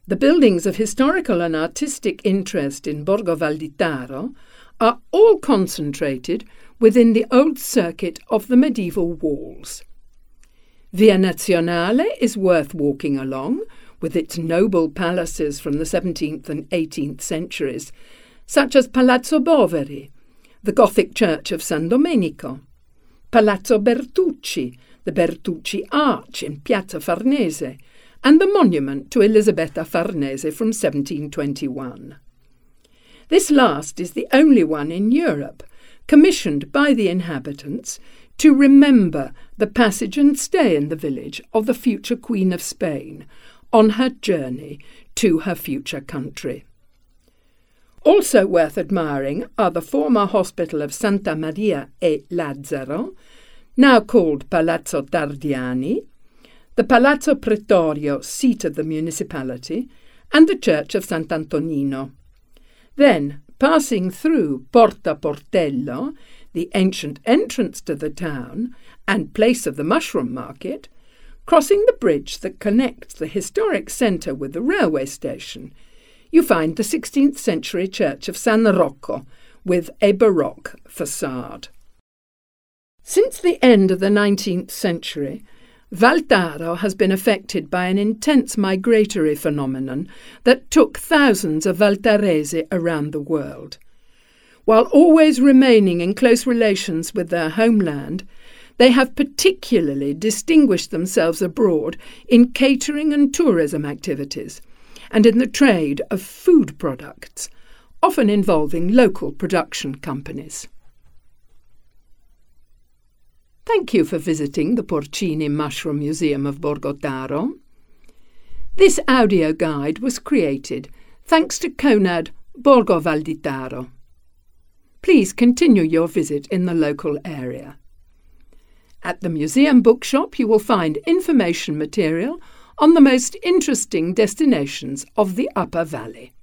The buildings of historical and artistic interest in Borgo Valditaro are all concentrated within the old circuit of the medieval walls. Via Nazionale is worth walking along, with its noble palaces from the 17th and 18th centuries, such as Palazzo Boveri, the Gothic church of San Domenico, Palazzo Bertucci, the Bertucci Arch in Piazza Farnese, and the monument to Elisabetta Farnese from 1721. This last is the only one in Europe commissioned by the inhabitants to remember the passage and stay in the village of the future Queen of Spain on her journey to her future country. Also worth admiring are the former hospital of Santa Maria e Lazzaro, now called Palazzo Tardiani, the Palazzo Pretorio, seat of the municipality, and the church of Sant'Antonino. Then, passing through Porta Portello, the ancient entrance to the town and place of the mushroom market, crossing the bridge that connects the historic centre with the railway station, you find the 16th century church of San Rocco with a Baroque facade. Since the end of the 19th century, Valtaro has been affected by an intense migratory phenomenon that took thousands of Valtaresi around the world. While always remaining in close relations with their homeland, they have particularly distinguished themselves abroad in catering and tourism activities, and in the trade of food products, often involving local production companies. Thank you for visiting the Porcini Mushroom Museum of Borgotaro. This audio guide was created thanks to Conad Borgo Valditaro. Please continue your visit in the local area. At the museum bookshop you will find information material on the most interesting destinations of the Upper Valley.